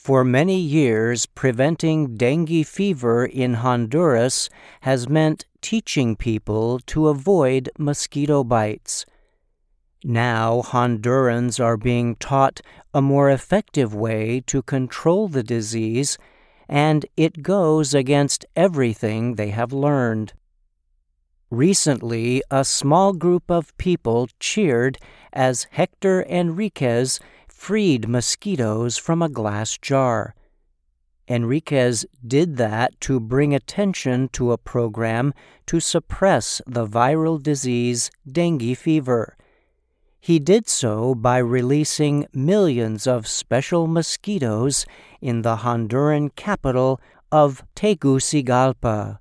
For many years, preventing dengue fever in Honduras has meant teaching people to avoid mosquito bites. Now, Hondurans are being taught a more effective way to control the disease, and it goes against everything they have learned. Recently, a small group of people cheered as Hector Enriquez freed mosquitoes from a glass jar. Enriquez did that to bring attention to a program to suppress the viral disease dengue fever. He did so by releasing millions of special mosquitoes in the Honduran capital of Tegucigalpa.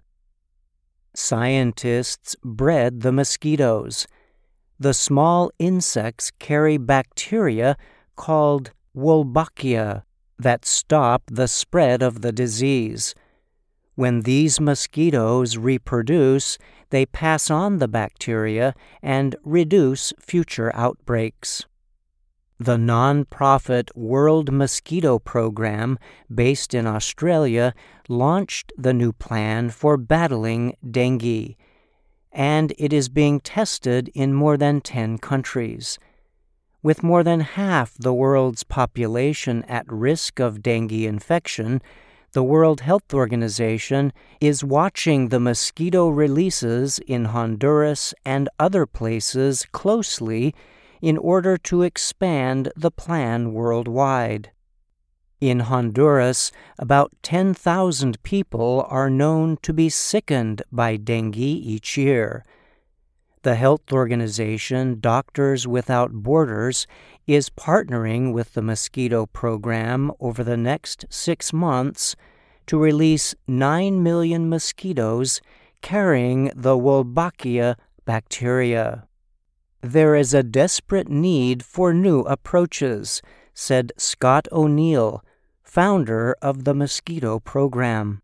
Scientists bred the mosquitoes. The small insects carry bacteria called Wolbachia that stop the spread of the disease. When these mosquitoes reproduce, they pass on the bacteria and reduce future outbreaks. The non-profit World Mosquito Program, based in Australia, launched the new plan for battling dengue, and it is being tested in more than 10 countries. With more than half the world's population at risk of dengue infection, the World Health Organization is watching the mosquito releases in Honduras and other places closely in order to expand the plan worldwide. In Honduras, about 10,000 people are known to be sickened by dengue each year. The health organization Doctors Without Borders is partnering with the mosquito program over the next 6 months to release 9 million mosquitoes carrying the Wolbachia bacteria. There is a desperate need for new approaches, said Scott O'Neill, founder of the mosquito program.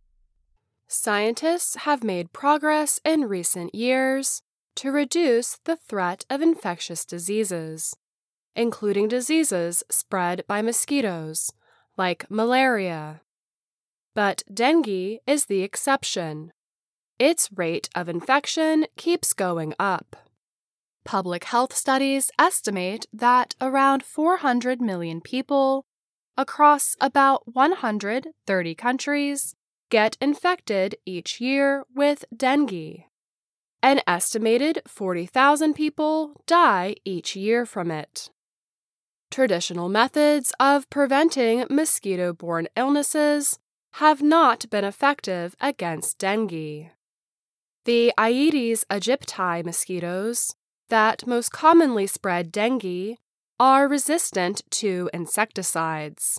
Scientists have made progress in recent years to reduce the threat of infectious diseases, including diseases spread by mosquitoes, like malaria. But dengue is the exception. Its rate of infection keeps going up. Public health studies estimate that around 400 million people across about 130 countries get infected each year with dengue. An estimated 40,000 people die each year from it. Traditional methods of preventing mosquito-borne illnesses have not been effective against dengue. The Aedes aegypti mosquitoes that most commonly spread dengue are resistant to insecticides.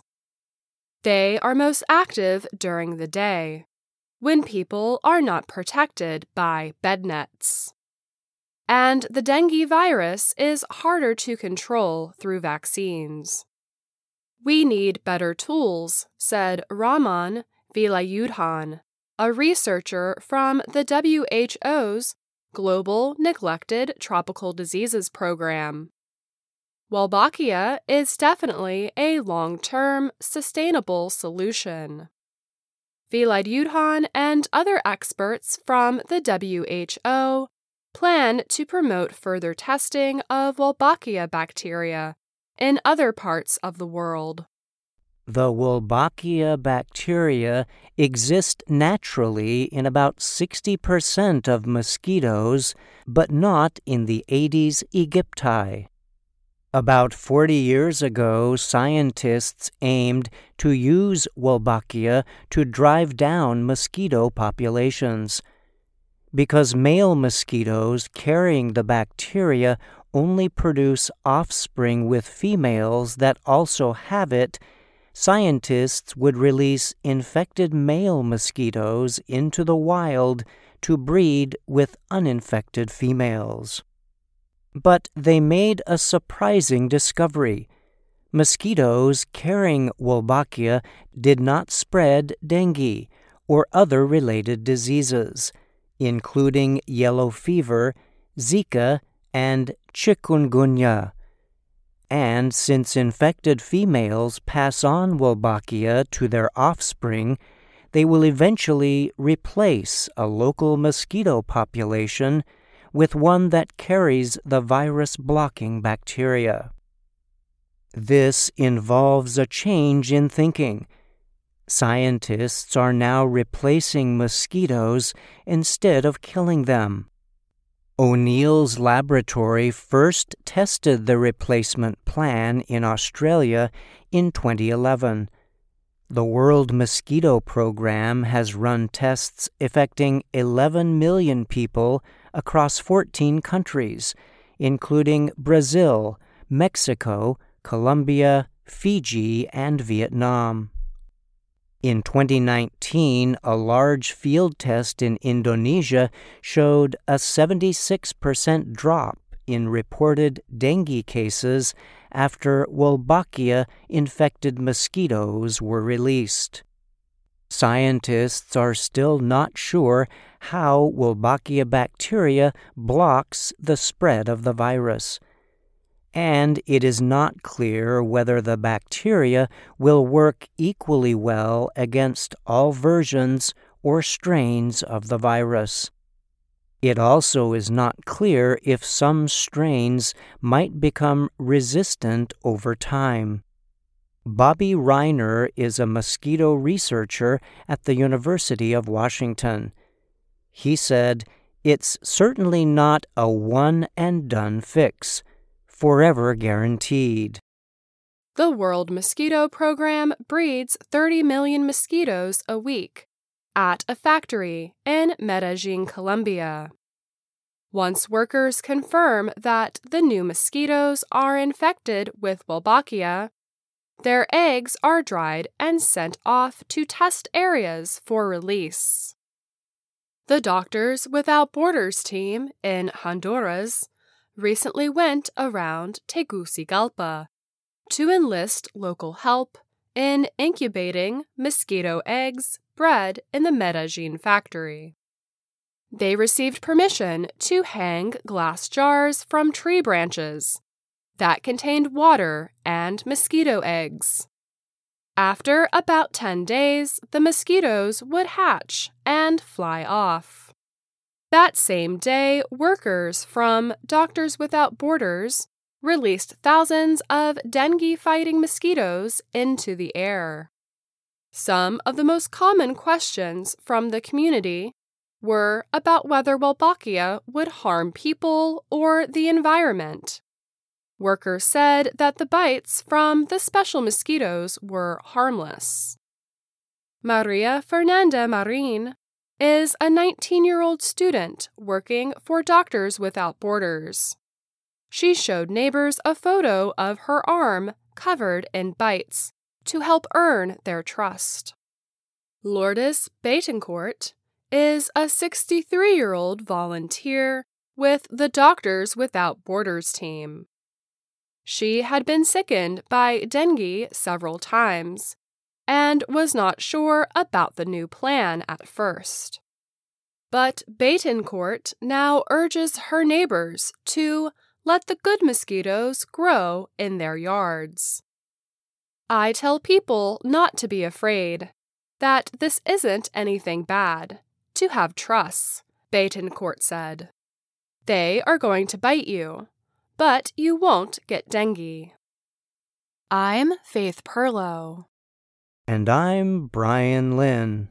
They are most active during the day, when people are not protected by bed nets. And the dengue virus is harder to control through vaccines. We need better tools, said Rahman Vilayudhan, a researcher from the WHO's Global Neglected Tropical Diseases Program. Wolbachia is definitely a long-term, sustainable solution. Vilayudhan and other experts from the WHO plan to promote further testing of Wolbachia bacteria in other parts of the world. The Wolbachia bacteria exist naturally in about 60% of mosquitoes, but not in the Aedes aegypti. About 40 years ago, scientists aimed to use Wolbachia to drive down mosquito populations. Because male mosquitoes carrying the bacteria only produce offspring with females that also have it, scientists would release infected male mosquitoes into the wild to breed with uninfected females. But they made a surprising discovery. Mosquitoes carrying Wolbachia did not spread dengue or other related diseases, including yellow fever, Zika, and chikungunya. And since infected females pass on Wolbachia to their offspring, they will eventually replace a local mosquito population with one that carries the virus-blocking bacteria. This involves a change in thinking. Scientists are now replacing mosquitoes instead of killing them. O'Neill's laboratory first tested the replacement plan in Australia in 2011. The World Mosquito Program has run tests affecting 11 million people across 14 countries, including Brazil, Mexico, Colombia, Fiji, and Vietnam. In 2019, a large field test in Indonesia showed a 76% drop in reported dengue cases after Wolbachia-infected mosquitoes were released. Scientists are still not sure how Wolbachia bacteria blocks the spread of the virus, and it is not clear whether the bacteria will work equally well against all versions or strains of the virus. It also is not clear if some strains might become resistant over time. Bobby Reiner is a mosquito researcher at the University of Washington. He said, "It's certainly not a one-and-done fix, forever guaranteed." The World Mosquito Program breeds 30 million mosquitoes a week at a factory in Medellin, Colombia. Once workers confirm that the new mosquitoes are infected with Wolbachia, their eggs are dried and sent off to test areas for release. The Doctors Without Borders team in Honduras recently went around Tegucigalpa to enlist local help in incubating mosquito eggs bred in the Medellin factory. They received permission to hang glass jars from tree branches that contained water and mosquito eggs. After about 10 days, the mosquitoes would hatch and fly off. That same day, workers from Doctors Without Borders released thousands of dengue-fighting mosquitoes into the air. Some of the most common questions from the community were about whether Wolbachia would harm people or the environment. Workers said that the bites from the special mosquitoes were harmless. Maria Fernanda Marin is a 19-year-old student working for Doctors Without Borders. She showed neighbors a photo of her arm covered in bites to help earn their trust. Lourdes Betancourt is a 63-year-old volunteer with the Doctors Without Borders team. She had been sickened by dengue several times and was not sure about the new plan at first. But Betancourt now urges her neighbors to let the good mosquitoes grow in their yards. "I tell people not to be afraid, that this isn't anything bad, to have trusts," Betancourt said. "They are going to bite you, but you won't get dengue." I'm Faith Perlow. And I'm Brian Lynn.